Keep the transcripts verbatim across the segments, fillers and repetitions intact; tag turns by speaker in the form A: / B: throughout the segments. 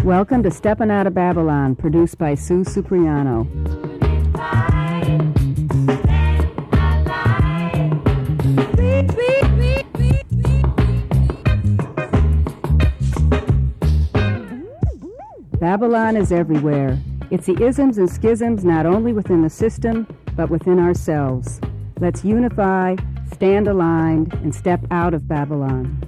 A: Welcome to Steppin' Out of Babylon, produced by Sue Supriano. Babylon is everywhere. It's the isms and schisms not only within the system, but within ourselves. Let's unify, stand aligned, and step out of Babylon.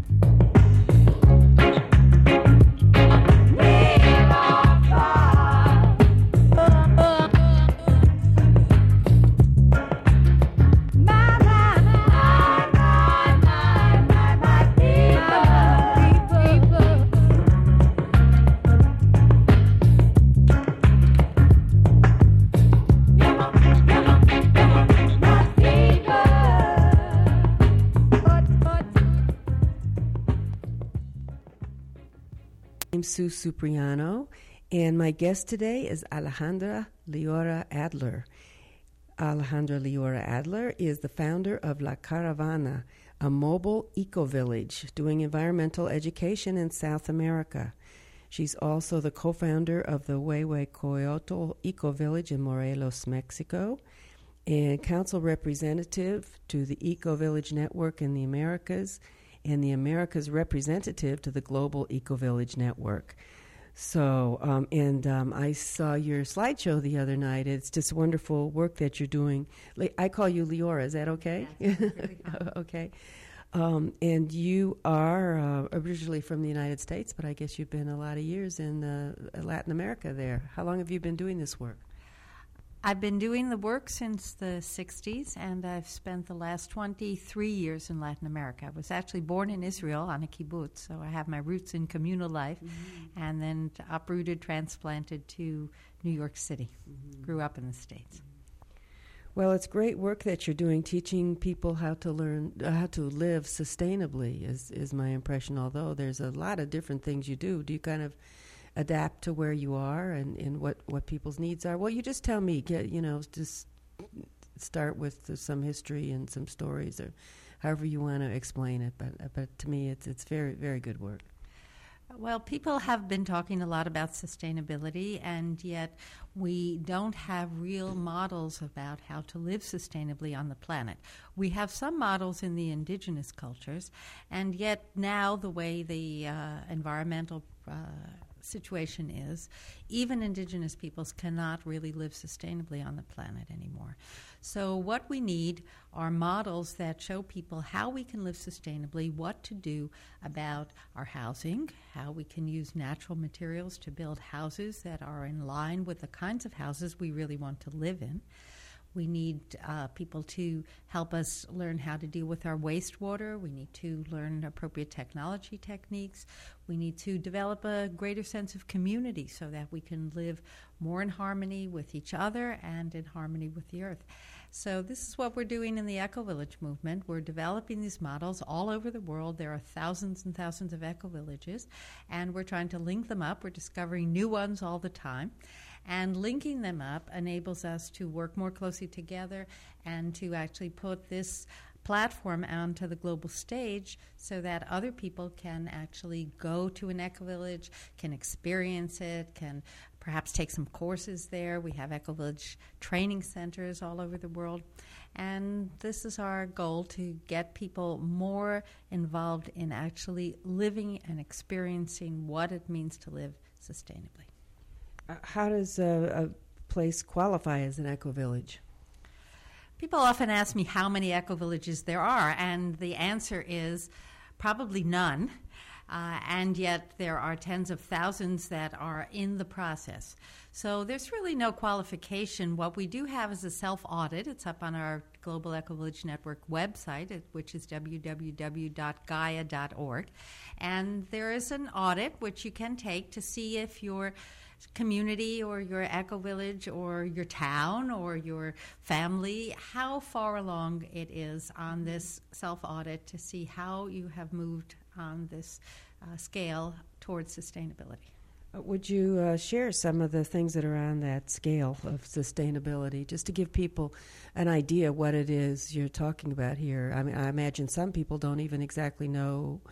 B: I'm Sue Supriano, and my guest today is Alejandra Leora Adler. Alejandra Leora Adler is the founder of La Caravana, a mobile eco-village doing environmental education in South America. She's also the co-founder of the Huehuecoyotl Eco-Village in Morelos, Mexico, and council representative to the Eco-Village Network in the Americas, and the Americas representative to the Global Eco-Village Network. So, um, and um, I saw your slideshow the other night. It's just wonderful work that you're doing. Le- I call you Leora. Is that okay?
C: Yeah, really
B: okay. Um, and you are uh, originally from the United States, but I guess you've been a lot of years in uh, Latin America there. How long have you been doing this work?
C: I've been doing the work since the sixties, and I've spent the last twenty-three years in Latin America. I was actually born in Israel on a kibbutz, so I have my roots in communal life, mm-hmm. and then uprooted, transplanted to New York City. Mm-hmm. Grew up in the States.
B: Well, it's great work that you're doing, teaching people how to learn, uh, how to live sustainably is, is my impression, although there's a lot of different things you do. Do you kind of adapt to where you are and, and what, what people's needs are? Well, you just tell me, get, you know, just start with some history and some stories or however you want to explain it. But but to me, it's it's very, very good work.
C: Well, people have been talking a lot about sustainability, and yet we don't have real models about how to live sustainably on the planet. We have some models in the indigenous cultures, and yet now the way the uh, environmental uh, situation is, even indigenous peoples cannot really live sustainably on the planet anymore. So what we need are models that show people how we can live sustainably, what to do about our housing, how we can use natural materials to build houses that are in line with the kinds of houses we really want to live in. We need uh, people to help us learn how to deal with our wastewater. We need to learn appropriate technology techniques. We need to develop a greater sense of community so that we can live more in harmony with each other and in harmony with the earth. So this is what we're doing in the Eco-Village movement. We're developing these models all over the world. There are thousands and thousands of eco-villages, and we're trying to link them up. We're discovering new ones all the time. And linking them up enables us to work more closely together and to actually put this platform onto the global stage so that other people can actually go to an eco-village, can experience it, can perhaps take some courses there. We have eco-village training centers all over the world. And this is our goal, to get people more involved in actually living and experiencing what it means to live sustainably.
B: Uh, how does a, a place qualify as an eco-village?
C: People often ask me how many eco-villages there are, and the answer is probably none. Uh, and yet there are tens of thousands that are in the process. So there's really no qualification. What we do have is a self-audit. It's up on our Global Eco-Village Network website, which is w w w dot gaia dot org. And there is an audit which you can take to see if your community or your eco-village or your town or your family, how far along it is on this self-audit to see how you have moved on this uh, scale towards sustainability.
B: Uh, would you uh, share some of the things that are on that scale of sustainability, just to give people an idea what it is you're talking about here? I mean, I imagine some people don't even exactly know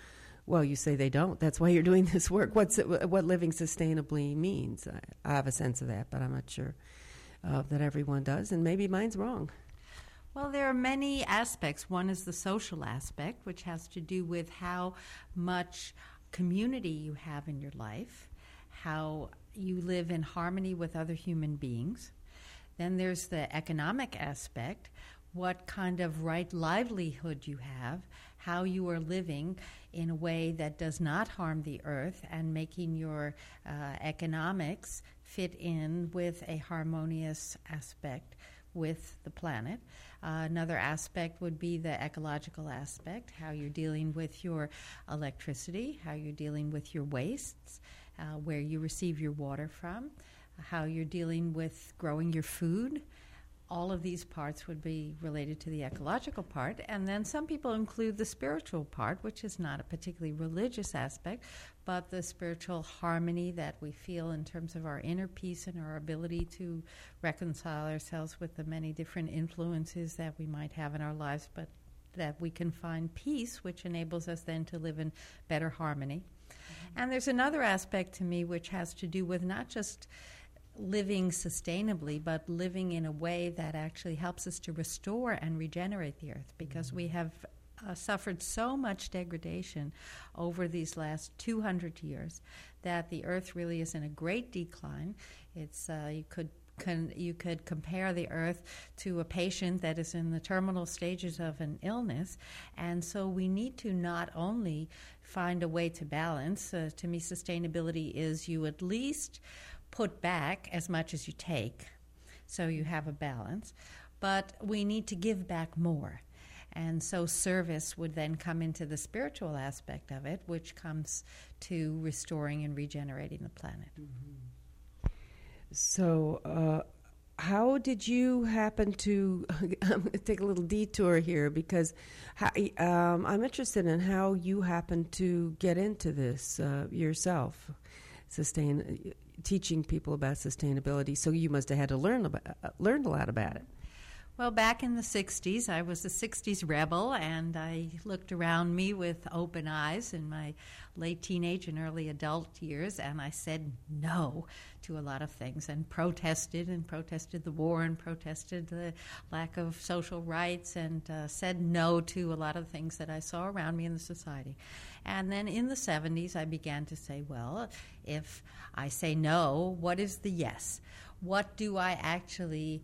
B: Well, you say they don't. That's why you're doing this work. What's it, what living sustainably means? I, I have a sense of that, but I'm not sure uh, that everyone does, and maybe mine's wrong.
C: Well, there are many aspects. One is the social aspect, which has to do with how much community you have in your life, how you live in harmony with other human beings. Then there's the economic aspect, what kind of right livelihood you have, how you are living in a way that does not harm the earth, and making your uh, economics fit in with a harmonious aspect with the planet. Uh, another aspect would be the ecological aspect, how you're dealing with your electricity, how you're dealing with your wastes, uh, where you receive your water from, how you're dealing with growing your food. All of these parts would be related to the ecological part. And then some people include the spiritual part, which is not a particularly religious aspect, but the spiritual harmony that we feel in terms of our inner peace and our ability to reconcile ourselves with the many different influences that we might have in our lives, but that we can find peace, which enables us then to live in better harmony. Mm-hmm. And there's another aspect to me which has to do with not just living sustainably, but living in a way that actually helps us to restore and regenerate the earth, because we have uh, suffered so much degradation over these last two hundred years that the earth really is in a great decline. It's uh, you could Can, you could compare the earth to a patient that is in the terminal stages of an illness. And so we need to not only find a way to balance. Uh, to me, sustainability is you at least put back as much as you take, so you have a balance. But we need to give back more. And so service would then come into the spiritual aspect of it, which comes to restoring and regenerating the planet.
B: Mm-hmm. So uh, how did you happen to I'm going to take a little detour here, because how, um, I'm interested in how you happened to get into this uh, yourself, sustain, teaching people about sustainability. So you must have had to learn about, uh, learned a lot about it.
C: Well, back in the sixties, I was a sixties rebel, and I looked around me with open eyes in my late teenage and early adult years, and I said no to a lot of things, and protested and protested the war and protested the lack of social rights, and uh, said no to a lot of things that I saw around me in the society. And then in the seventies, I began to say, well, if I say no, what is the yes? What do I actually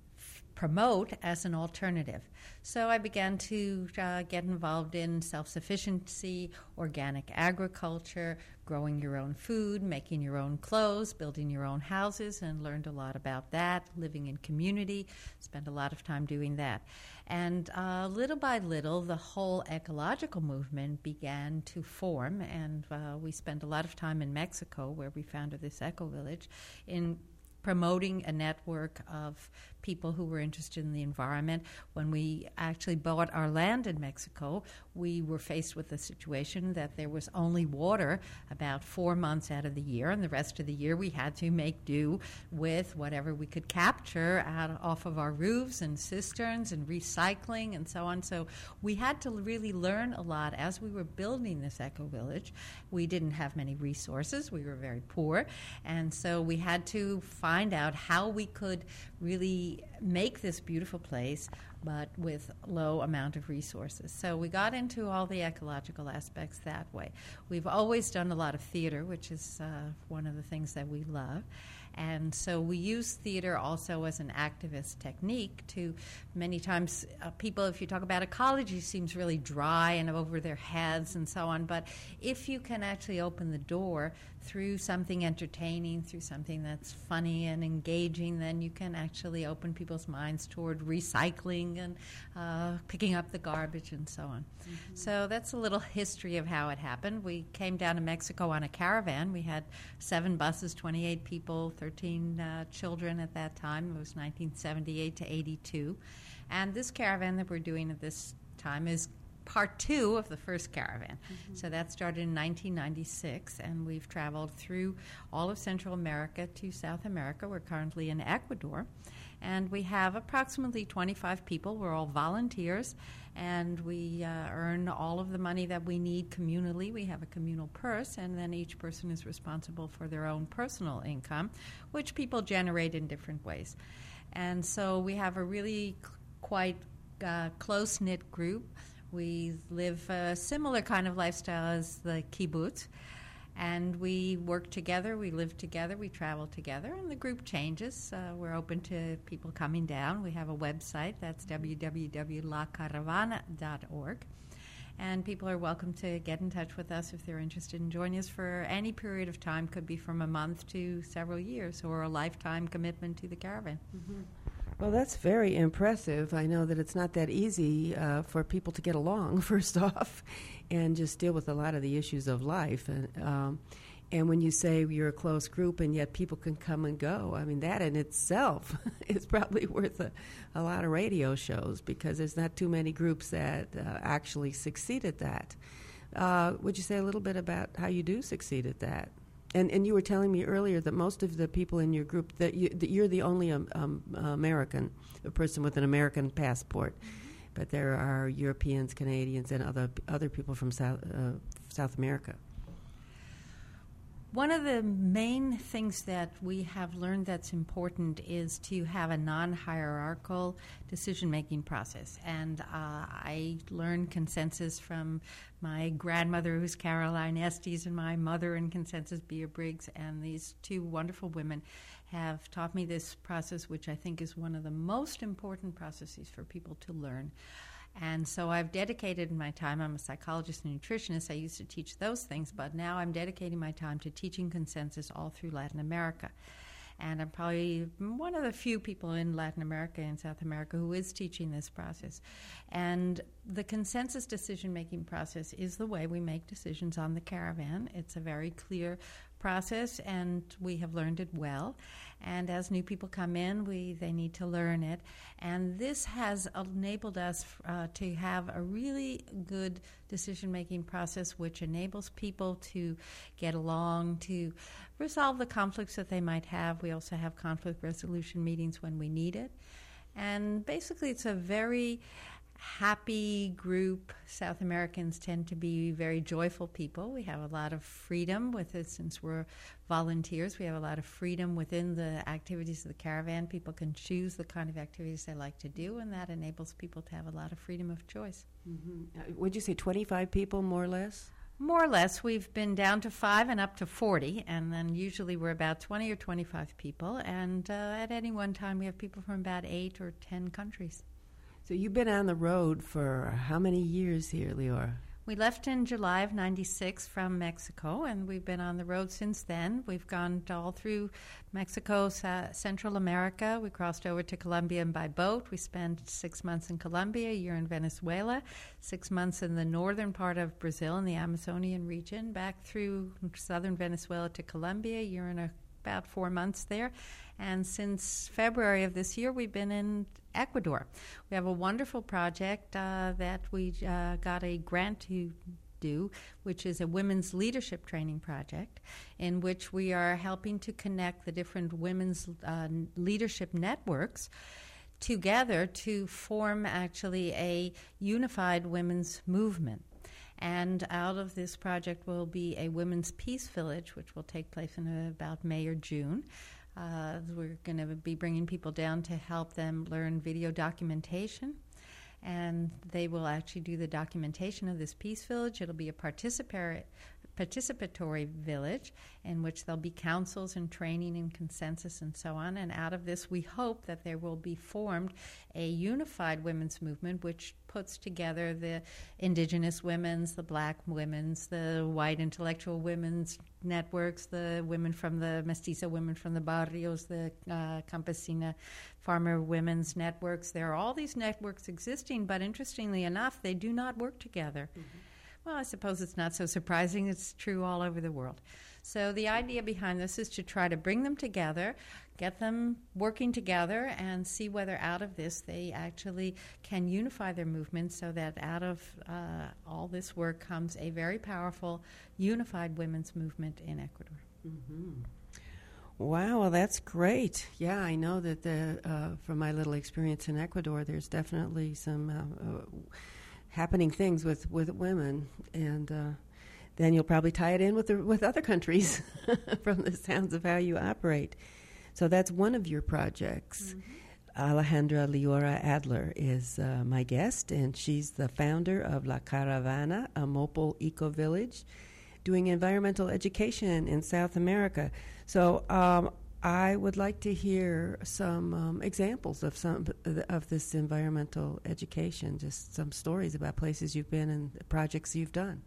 C: promote as an alternative? So I began to uh, get involved in self-sufficiency, organic agriculture, growing your own food, making your own clothes, building your own houses, and learned a lot about that, living in community, spent a lot of time doing that. And uh, little by little, the whole ecological movement began to form, and uh, we spent a lot of time in Mexico, where we founded this eco-village, in promoting a network of people who were interested in the environment. When we actually bought our land in Mexico, we were faced with the situation that there was only water about four months out of the year, and the rest of the year we had to make do with whatever we could capture out off of our roofs and cisterns and recycling and so on. So we had to really learn a lot as we were building this eco-village. We didn't have many resources. We were very poor, and so we had to find out how we could really make this beautiful place, but with low amount of resources. So we got into all the ecological aspects that way. We've always done a lot of theater, which is uh, one of the things that we love. And so we use theater also as an activist technique to, many times, uh, people, if you talk about ecology, seems really dry and over their heads and so on. But if you can actually open the door through something entertaining, through something that's funny and engaging, then you can actually open people's minds toward recycling and uh, picking up the garbage and so on. Mm-hmm. So that's a little history of how it happened. We came down to Mexico on a caravan. We had seven buses, twenty-eight people, thirteen uh, children at that time. It was nineteen seventy-eight to eighty-two. And this caravan that we're doing at this time is part two of the first caravan. Mm-hmm. So that started in nineteen ninety-six, and we've traveled through all of Central America to South America. We're currently in Ecuador. And we have approximately twenty-five people. We're all volunteers, and we uh, earn all of the money that we need communally. We have a communal purse, and then each person is responsible for their own personal income, which people generate in different ways. And so we have a really c- quite uh, close-knit group. We live a similar kind of lifestyle as the kibbutz. And we work together, we live together, we travel together, and the group changes. Uh, we're open to people coming down. We have a website, that's w w w dot la caravana dot org. And people are welcome to get in touch with us if they're interested in joining us for any period of time. Could be from a month to several years, or a lifetime commitment to the caravan.
B: Mm-hmm. Well, that's very impressive. I know that it's not that easy uh, for people to get along, first off, and just deal with a lot of the issues of life. And um, and when you say you're a close group and yet people can come and go, I mean, that in itself is probably worth a, a lot of radio shows, because there's not too many groups that uh, actually succeed at that. Uh, would you say a little bit about how you do succeed at that? And and you were telling me earlier that most of the people in your group, that, you, that you're the only um, um, American, a person with an American passport, but there are Europeans, Canadians, and other other people from South uh, South America.
C: One of the main things that we have learned that's important is to have a non-hierarchical decision-making process. And uh, I learned consensus from my grandmother, who's Caroline Estes, and my mother in consensus, Bea Briggs, and these two wonderful women have taught me this process, which I think is one of the most important processes for people to learn. And so I've dedicated my time. I'm a psychologist and nutritionist. I used to teach those things, but now I'm dedicating my time to teaching consensus all through Latin America. And I'm probably one of the few people in Latin America and South America who is teaching this process. And the consensus decision-making process is the way we make decisions on the caravan. It's a very clear process, and we have learned it well. And as new people come in, we they need to learn it. And this has enabled us uh, to have a really good decision-making process, which enables people to get along, to resolve the conflicts that they might have. We also have conflict resolution meetings when we need it. And basically, it's a very happy group. South Americans tend to be very joyful people. We have a lot of freedom with it. Since we're volunteers, we have a lot of freedom within the activities of the caravan. People can choose the kind of activities they like to do, and that enables people to have a lot of freedom of choice.
B: Mm-hmm. Uh, would you say twenty-five people, more or less?
C: More or less. We've been down to five and up to forty, and then usually we're about twenty or twenty-five people, and uh, at any one time we have people from about eight or ten countries.
B: So you've been on the road for how many years here, Leora?
C: We left in July of ninety-six from Mexico, and we've been on the road since then. We've gone all through Mexico, uh, Central America. We crossed over to Colombia by boat. We spent six months in Colombia, a year in Venezuela, six months in the northern part of Brazil in the Amazonian region, back through southern Venezuela to Colombia, a year and a, about four months there. And since February of this year, we've been in Ecuador. We have a wonderful project uh, that we uh, got a grant to do, which is a women's leadership training project, in which we are helping to connect the different women's uh, leadership networks together to form actually a unified women's movement. And out of this project will be a women's peace village, which will take place in about May or June. Uh, we're going to be bringing people down to help them learn video documentation, and they will actually do the documentation of this peace village. It'll be a participatory participatory village in which there'll be councils and training and consensus and so on. And out of this, we hope that there will be formed a unified women's movement which puts together the indigenous women's, the black women's, the white intellectual women's networks, the women from the mestiza women from the barrios, the uh, campesina farmer women's networks. There are all these networks existing, but interestingly enough, they do not work together. Mm-hmm. Well, I suppose it's not so surprising. It's true all over the world. So the idea behind this is to try to bring them together, get them working together, and see whether out of this they actually can unify their movement so that out of uh, all this work comes a very powerful, unified women's movement in Ecuador.
B: Mm-hmm. Wow, well, that's great. Yeah, I know that the, uh, from my little experience in Ecuador, there's definitely some uh, uh, happening things with, with women, and uh, then you'll probably tie it in with the, with other countries from the sounds of how you operate. So that's one of your projects. Mm-hmm. Alejandra Leora Adler is uh, my guest, and she's the founder of La Caravana, a mobile eco-village, doing environmental education in South America. So um, I would like to hear some um, examples of some of this environmental education, just some stories about places you've been and projects you've done.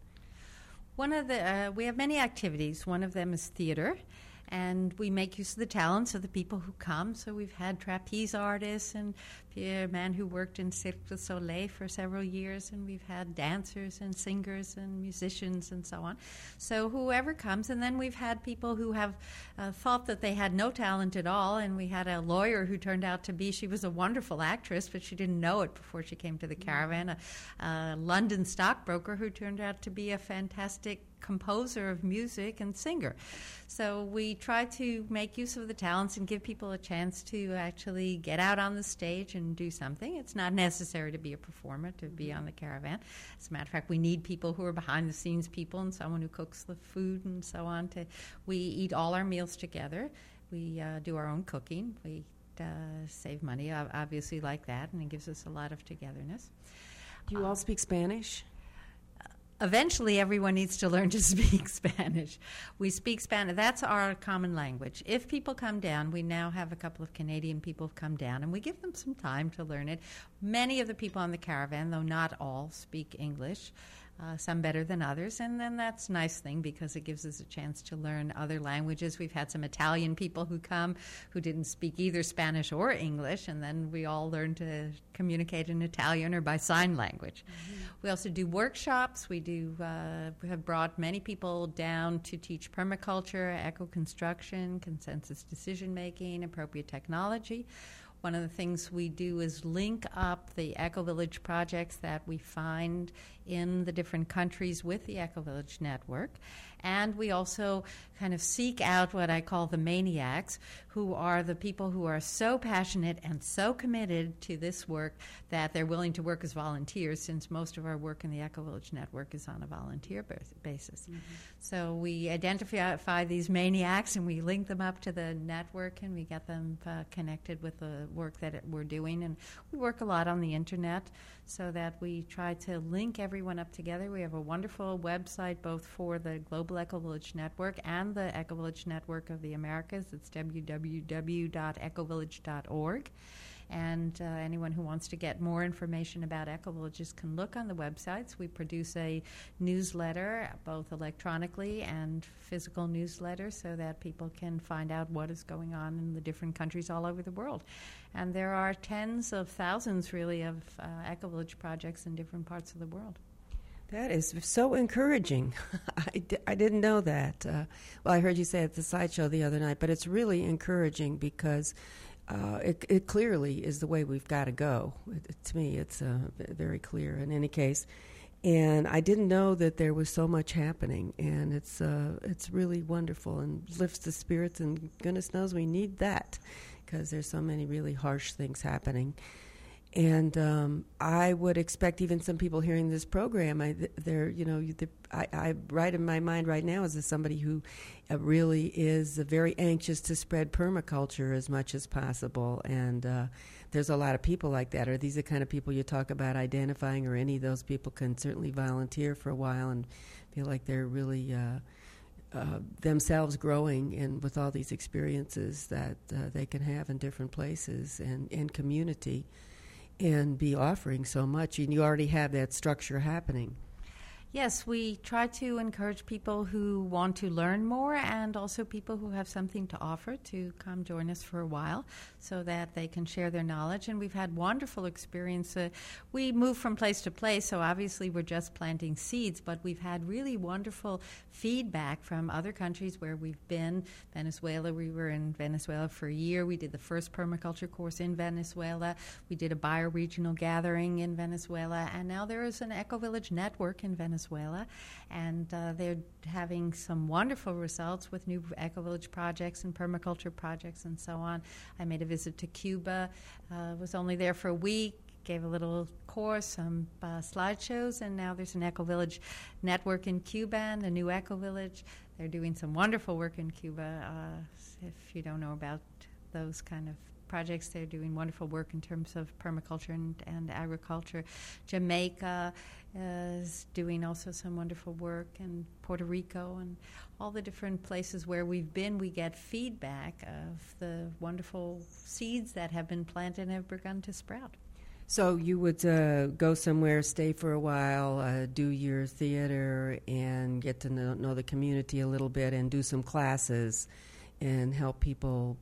C: One of the uh, we have many activities. One of them is theater, and we make use of the talents of the people who come. So we've had trapeze artists and a man who worked in Cirque du Soleil for several years, and we've had dancers and singers and musicians and so on. So whoever comes, and then we've had people who have uh, thought that they had no talent at all, and we had a lawyer who turned out to be, she was a wonderful actress, but she didn't know it before she came to the caravan, a, a London stockbroker who turned out to be a fantastic composer of music and singer. So we try to make use of the talents and give people a chance to actually get out on the stage and do something. It's not necessary to be a performer to be on the caravan. As a matter of fact, we need people who are behind the scenes people and someone who cooks the food and so on. To we eat all our meals together. We uh, do our own cooking. We uh, save money, obviously, like that, and it gives us a lot of togetherness.
B: Do you all speak Spanish?
C: Eventually, everyone needs to learn to speak Spanish. We speak Spanish. That's our common language. If people come down, we now have a couple of Canadian people who've come down, and we give them some time to learn it. Many of the people on the caravan, though not all, speak English. Uh, some better than others, and then that's a nice thing because it gives us a chance to learn other languages. We've had some Italian people who come who didn't speak either Spanish or English, and then we all learn to communicate in Italian or by sign language. Mm-hmm. We also do workshops. We do. Uh, we have brought many people down to teach permaculture, eco-construction, consensus decision-making, appropriate technology. One of the things we do is link up the Eco-Village projects that we find in the different countries with the Eco-Village network. And we also kind of seek out what I call the maniacs, who are the people who are so passionate and so committed to this work that they're willing to work as volunteers, since most of our work in the Eco-Village network is on a volunteer basis. Mm-hmm. So we identify these maniacs and we link them up to the network, and we get them uh, connected with the work that it, we're doing. And we work a lot on the internet so that we try to link everyone up together. We have a wonderful website both for the Global Eco-Village Network and the Eco-Village Network of the Americas. It's w w w dot eco village dot org. And uh, anyone who wants to get more information about eco-villages can look on the websites. We produce a newsletter, both electronically and physical newsletter, so that people can find out what is going on in the different countries all over the world. And there are tens of thousands, really, of uh, eco-village projects in different parts of the world.
B: That is so encouraging. I, di- I didn't know that. Uh, well, I heard you say at the sideshow the other night, but it's really encouraging because uh, it, it clearly is the way we've got to go. It, it, to me, it's uh, very clear in any case. And I didn't know that there was so much happening, and it's uh, it's really wonderful and lifts the spirits, and goodness knows we need that because there's so many really harsh things happening. And um, I would expect even some people hearing this program, I, they're, you know, the, I, I right in my mind right now is as somebody who uh, really is uh, very anxious to spread permaculture as much as possible. And uh, there's a lot of people like that. Are these the kind of people you talk about identifying, or any of those people can certainly volunteer for a while and feel like they're really uh, uh, themselves growing and with all these experiences that uh, they can have in different places and in community, and be offering so much, and you already have that structure happening.
C: Yes, we try to encourage people who want to learn more, and also people who have something to offer to come join us for a while so that they can share their knowledge. And we've had wonderful experience. Uh, we move from place to place, so obviously we're just planting seeds, but we've had really wonderful feedback from other countries where we've been. Venezuela, we were in Venezuela for a year. We did the first permaculture course in Venezuela. We did a bioregional gathering in Venezuela, and now there is an Eco-Village network in Venezuela Venezuela, and uh, they're having some wonderful results with new eco-village projects and permaculture projects and so on. I made a visit to Cuba, uh, was only there for a week, gave a little course, some uh, slideshows, and now there's an eco-village network in Cuba, and a new eco-village. They're doing some wonderful work in Cuba. Uh, if you don't know about those kind of projects, they're doing wonderful work in terms of permaculture and, and agriculture. Jamaica is doing also some wonderful work, and Puerto Rico, and all the different places where we've been, we get feedback of the wonderful seeds that have been planted and have begun to sprout.
B: So you would uh, go somewhere, stay for a while, uh, do your theater, and get to know, know the community a little bit, and do some classes, and help people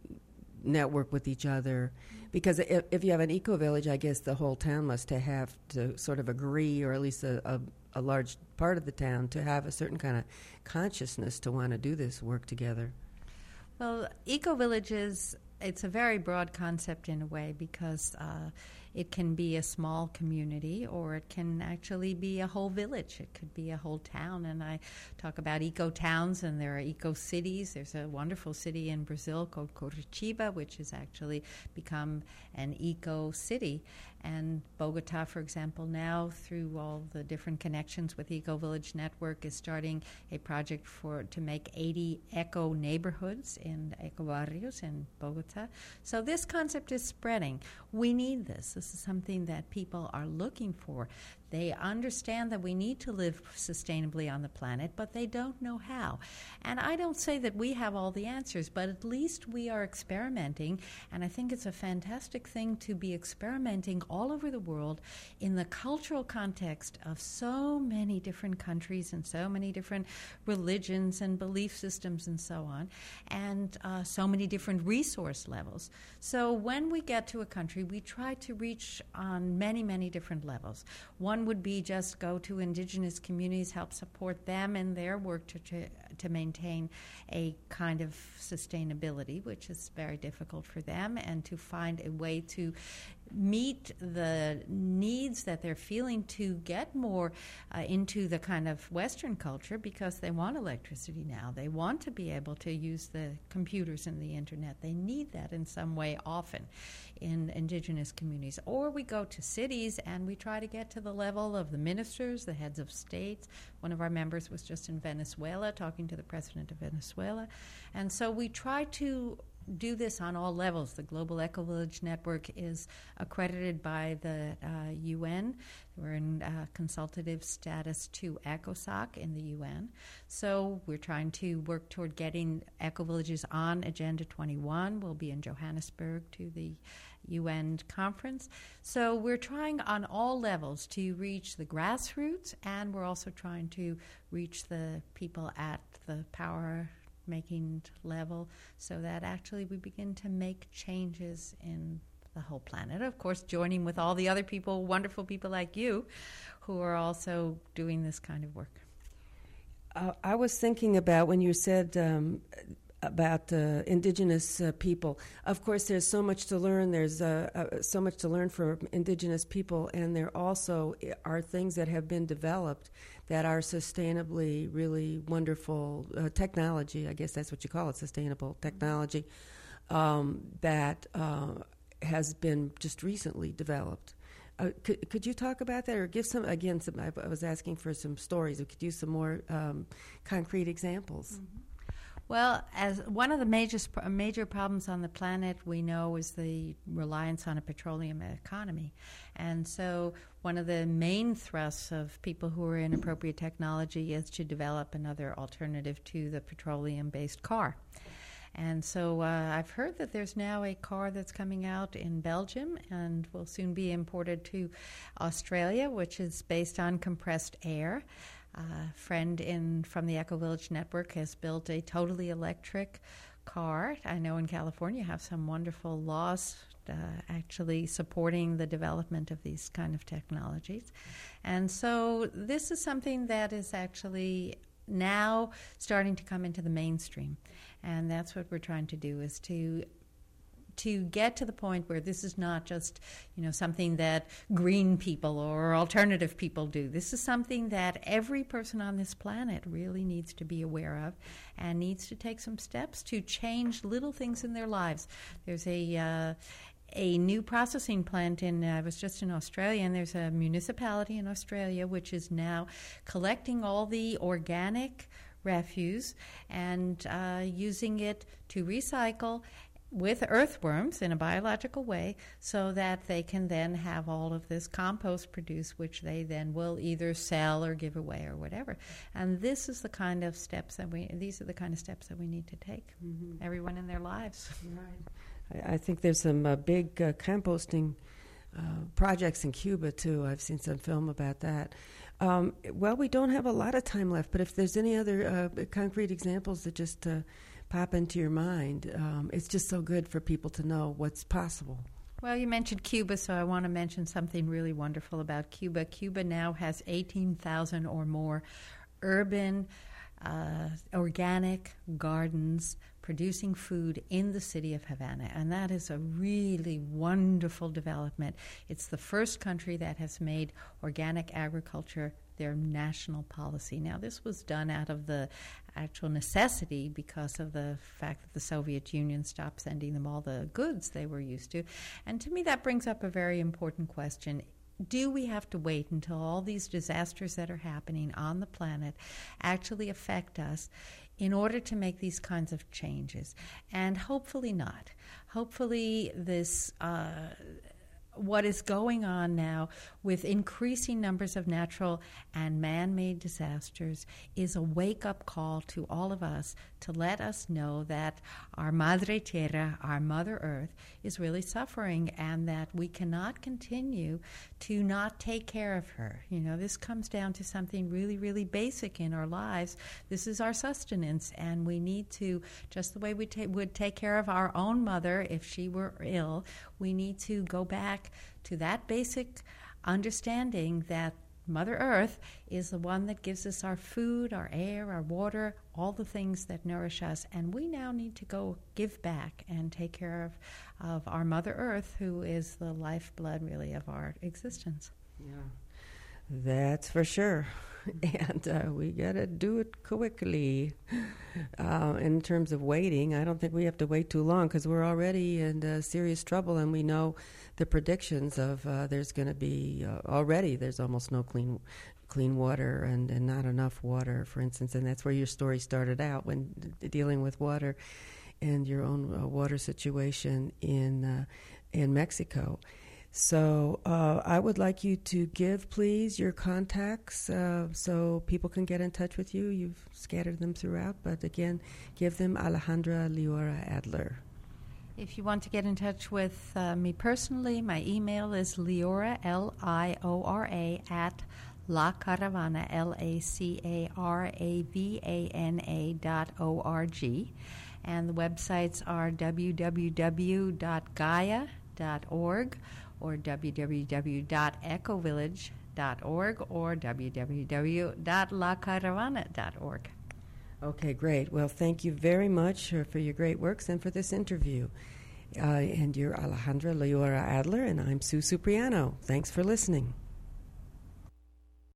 B: network with each other. Because if, if you have an eco-village, I guess the whole town must have to sort of agree, or at least a, a, a large part of the town, to have a certain kind of consciousness to want to do this work together.
C: Well, eco-villages, it's a very broad concept in a way, because uh, it can be a small community, or it can actually be a whole village. It could be a whole town. And I talk about eco-towns, and there are eco-cities. There's a wonderful city in Brazil called Curitiba, which has actually become an eco-city. And Bogota, for example, now, through all the different connections with Eco Village Network, is starting a project for to make eighty eco neighborhoods in eco barrios in Bogota. So this concept is spreading. We need this. This is something that people are looking for. They understand that we need to live sustainably on the planet, but they don't know how. And I don't say that we have all the answers, but at least we are experimenting, and I think it's a fantastic thing to be experimenting all over the world in the cultural context of so many different countries and so many different religions and belief systems and so on, and uh, so many different resource levels. So when we get to a country, we try to reach on many, many different levels. One would be just go to indigenous communities, help support them in their work to, to to maintain a kind of sustainability, which is very difficult for them, and to find a way to meet the needs that they're feeling to get more uh, into the kind of Western culture, because they want electricity now. They want to be able to use the computers and the internet. They need that in some way often in indigenous communities. Or we go to cities and we try to get to the level of the ministers, the heads of states. One of our members was just in Venezuela talking to the president of Venezuela. And so we try to do this on all levels. The Global Eco Village Network is accredited by the uh, U N. We're in uh, consultative status to ECOSOC in the U N. So we're trying to work toward getting eco villages on Agenda twenty-one. We'll be in Johannesburg to the U N conference. So we're trying on all levels to reach the grassroots, and we're also trying to reach the people at the power making level, so that actually we begin to make changes in the whole planet. Of course, joining with all the other people, wonderful people like you, who are also doing this kind of work.
B: Uh, I was thinking about when you said um, about uh, indigenous uh, people. Of course, there's so much to learn. There's uh, uh, so much to learn from indigenous people, and there also are things that have been developed that are sustainably really wonderful uh, technology. I guess that's what you call it, sustainable technology, um, that uh, has been just recently developed. Uh, could, could you talk about that, or give some, again, some, I, I was asking for some stories. We could use some more um, concrete examples.
C: Mm-hmm. Well, as one of the major major problems on the planet we know is the reliance on a petroleum economy. And so one of the main thrusts of people who are in appropriate technology is to develop another alternative to the petroleum-based car. And so uh, I've heard that there's now a car that's coming out in Belgium and will soon be imported to Australia, which is based on compressed air. A uh, friend in from the Eco Village Network has built a totally electric car. I know in California you have some wonderful laws uh, actually supporting the development of these kind of technologies. And so this is something that is actually now starting to come into the mainstream. And that's what we're trying to do, is to to get to the point where this is not just, you know, something that green people or alternative people do. This is something that every person on this planet really needs to be aware of and needs to take some steps to change little things in their lives. There's a uh, a new processing plant in, uh, I was just in Australia, and there's a municipality in Australia which is now collecting all the organic refuse and uh, using it to recycle with earthworms in a biological way so that they can then have all of this compost produced, which they then will either sell or give away or whatever. And this is the kind of steps that we, these are the kind of steps that we need to take, mm-hmm. everyone in their lives.
B: Right. I, I think there's some uh, big uh, composting uh, projects in Cuba, too. I've seen some film about that. Um, well, we don't have a lot of time left, but if there's any other uh, concrete examples that just uh, pop into your mind, um, it's just so good for people to know what's possible.
C: Well, you mentioned Cuba, so I want to mention something really wonderful about Cuba. Cuba now has eighteen thousand or more urban, uh, organic gardens producing food in the city of Havana, and that is a really wonderful development. It's the first country that has made organic agriculture their national policy. Now, this was done out of the actual necessity because of the fact that the Soviet Union stopped sending them all the goods they were used to. And to me, that brings up a very important question. Do we have to wait until all these disasters that are happening on the planet actually affect us in order to make these kinds of changes? And hopefully not. Hopefully this, uh, what is going on now with increasing numbers of natural and man-made disasters is a wake-up call to all of us to let us know that our Madre Tierra, our Mother Earth, is really suffering and that we cannot continue to not take care of her. You know, this comes down to something really, really basic in our lives. This is our sustenance, and we need to, just the way we ta- would take care of our own mother if she were ill, we need to go back to that basic understanding that Mother Earth is the one that gives us our food, our air, our water, all the things that nourish us. And we now need to go give back and take care of, of our Mother Earth, who is the lifeblood, really, of our existence.
B: Yeah, that's for sure. And uh, we got to do it quickly. Uh, in terms of waiting, I don't think we have to wait too long because we're already in uh, serious trouble, and we know the predictions of uh, there's going to be uh, already there's almost no clean clean water and, and not enough water, for instance, and that's where your story started out when d- dealing with water and your own uh, water situation in uh, in Mexico. So uh, I would like you to give, please, your contacts uh, so people can get in touch with you. You've scattered them throughout, but again, give them Alejandra Liora Adler.
C: If you want to get in touch with uh, me personally, my email is Liora, L I O R A, at La Caravana, L A C A R A V A N A dot O R G. And the websites are w w w dot gaia dot org or w w w dot ecovillage dot org or w w w dot la caravana dot org.
B: Okay, great. Well, thank you very much uh, for your great works and for this interview. Uh, and you're Alejandra Liora Adler, and I'm Sue Supriano. Thanks for listening.